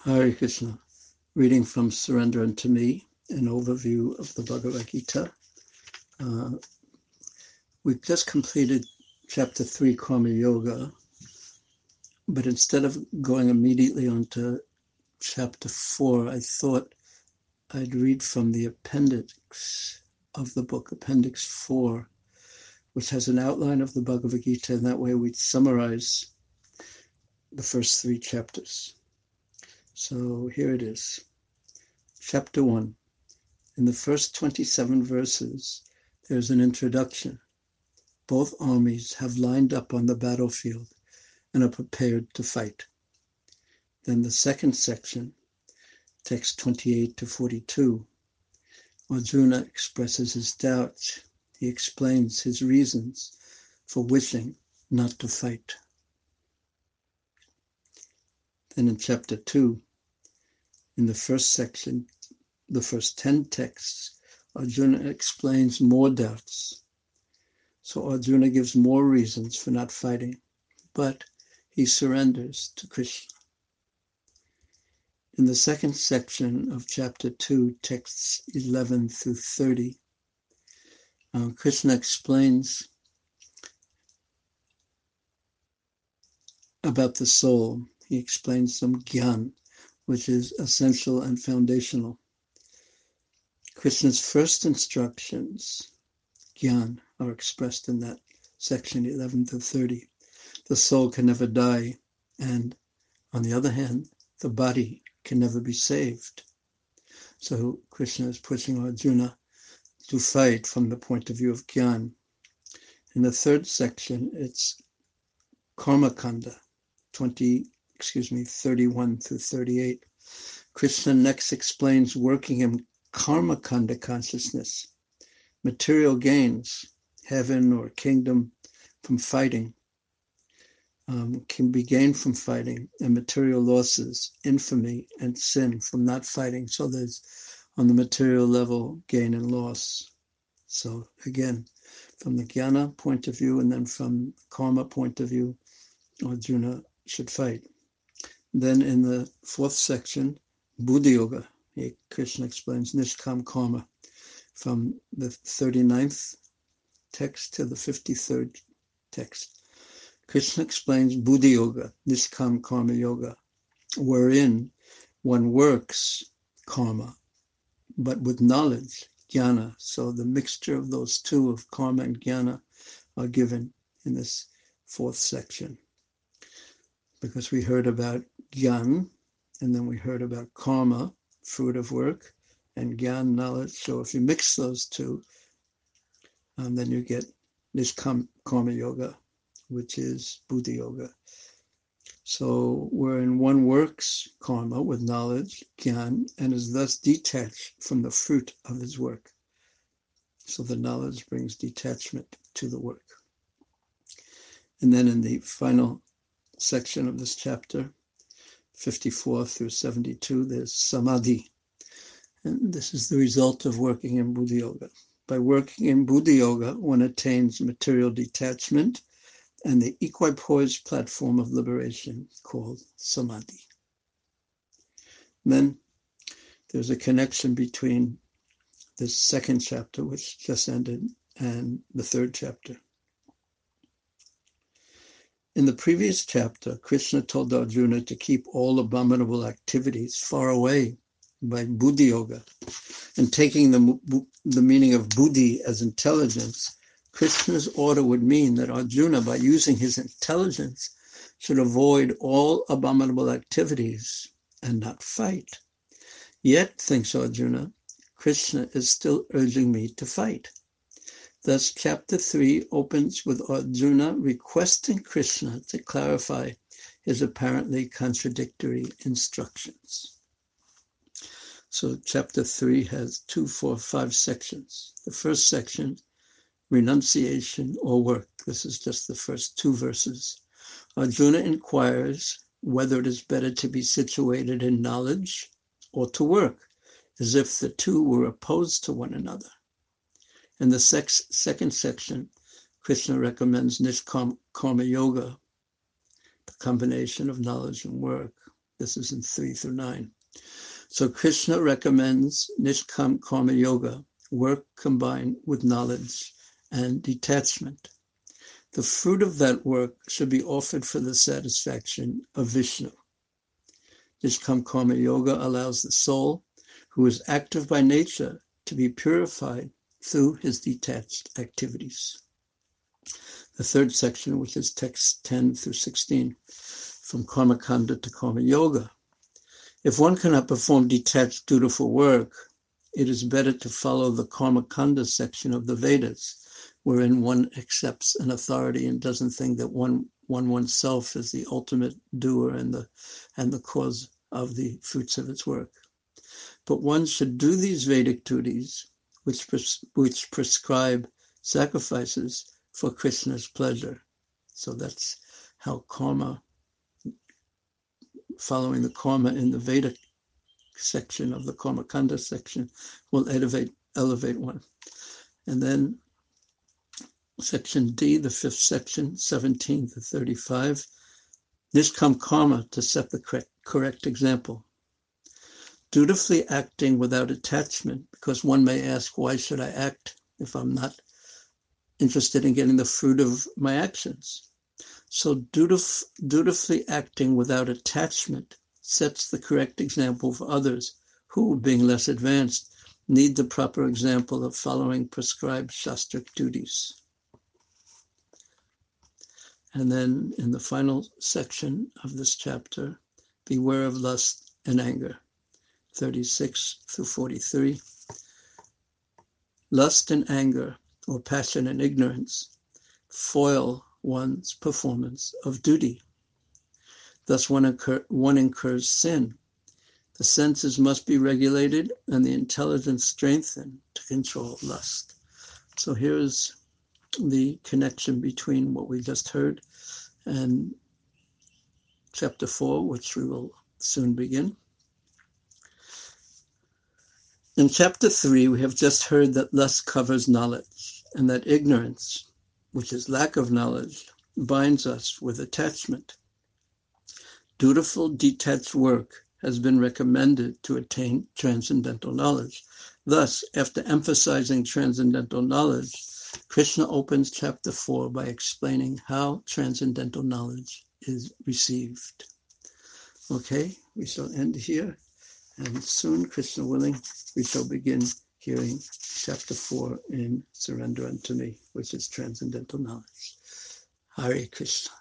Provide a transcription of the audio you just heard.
Hare Krishna. Reading from Surrender Unto Me, an overview of the Bhagavad Gita. We've just completed chapter 3, Karma Yoga, but instead of going immediately on to chapter 4, I thought I'd read from the appendix of the book, Appendix 4, which has an outline of the Bhagavad Gita, and that way we'd summarize the first 3 chapters. So here it is. Chapter 1. In the first 27 verses, there's an introduction. Both armies have lined up on the battlefield and are prepared to fight. Then the second section, text 28 to 42, Arjuna expresses his doubts. He explains his reasons for wishing not to fight. Then in chapter 2, in the first section, the first 10 texts, Arjuna explains more doubts. So Arjuna gives more reasons for not fighting, but he surrenders to Krishna. In the second section of chapter 2, texts 11 through 30, Krishna explains about the soul. He explains some gyan, which is essential and foundational. Krishna's first instructions, gyan, are expressed in that section 11 to 30. The soul can never die, and on the other hand, the body can never be saved. So Krishna is pushing Arjuna to fight from the point of view of gyan. In the third section, it's Karma Kanda, 31 through 38. Krishna next explains working in Karma Kanda consciousness. Material gains, heaven or kingdom from fighting, can be gained from fighting, and material losses, infamy and sin from not fighting. So there's, on the material level, gain and loss. So again, from the jnana point of view and then from karma point of view, Arjuna should fight. Then in the fourth section, Buddha Yoga, Krishna explains Nishkam Karma, from the 39th text to the 53rd text. Krishna explains Buddha Yoga, Nishkam Karma Yoga, wherein one works karma, but with knowledge, jnana. So the mixture of those two, of karma and jnana, are given in this fourth section. Because we heard about jnana, and then we heard about karma, fruit of work, and gyan, knowledge. So if you mix those two, then you get this karma yoga, which is Buddha Yoga. So wherein one works karma with knowledge, gyan, and is thus detached from the fruit of his work. So the knowledge brings detachment to the work. And then in the final section of this chapter, 54 through 72, there's samadhi. And this is the result of working in Buddha Yoga. By working in Buddha Yoga, one attains material detachment and the equipoised platform of liberation called samadhi. Then there's a connection between this second chapter, which just ended, and the third chapter. In the previous chapter, Krishna told Arjuna to keep all abominable activities far away by Buddha Yoga. And taking the meaning of buddhi as intelligence, Krishna's order would mean that Arjuna, by using his intelligence, should avoid all abominable activities and not fight. Yet, thinks Arjuna, Krishna is still urging me to fight. Thus, chapter 3 opens with Arjuna requesting Krishna to clarify his apparently contradictory instructions. So chapter 3 has 2, 4, 5 sections. The first section, renunciation or work. This is just the first 2 verses. Arjuna inquires whether it is better to be situated in knowledge or to work, as if the two were opposed to one another. In the second section, Krishna recommends Nishkam Karma Yoga, the combination of knowledge and work. This is in 3 through 9. So Krishna recommends Nishkam Karma Yoga, work combined with knowledge and detachment. The fruit of that work should be offered for the satisfaction of Vishnu. Nishkam Karma Yoga allows the soul, who is active by nature, to be purified through his detached activities. The third section, which is text 10 through 16, from Karma Kanda to Karma Yoga. If one cannot perform detached dutiful work, it is better to follow the Karma Kanda section of the Vedas, wherein one accepts an authority and doesn't think that oneself is the ultimate doer and the cause of the fruits of its work. But one should do these Vedic duties, which prescribe sacrifices for Krishna's pleasure. So that's how karma, following the karma in the Vedic section of the Karma Kanda section, will elevate one. And then section D, the fifth section, 17 to 35, Nishkam Karma to set the correct example. Dutifully acting without attachment, because one may ask, why should I act if I'm not interested in getting the fruit of my actions? So dutifully acting without attachment sets the correct example for others who, being less advanced, need the proper example of following prescribed shastric duties. And then in the final section of this chapter, beware of lust and anger, 36 through 43. Lust and anger, or passion and ignorance, foil one's performance of duty. Thus one incurs sin. The senses must be regulated and the intelligence strengthened to control lust. So here's the connection between what we just heard and chapter 4, which we will soon begin. In chapter 3, we have just heard that lust covers knowledge, and that ignorance, which is lack of knowledge, binds us with attachment. Dutiful, detached work has been recommended to attain transcendental knowledge. Thus, after emphasizing transcendental knowledge, Krishna opens chapter 4 by explaining how transcendental knowledge is received. Okay, we shall end here, and soon, Krishna willing, we shall begin hearing chapter 4 in Surrender Unto Me, which is transcendental knowledge. Hare Krishna.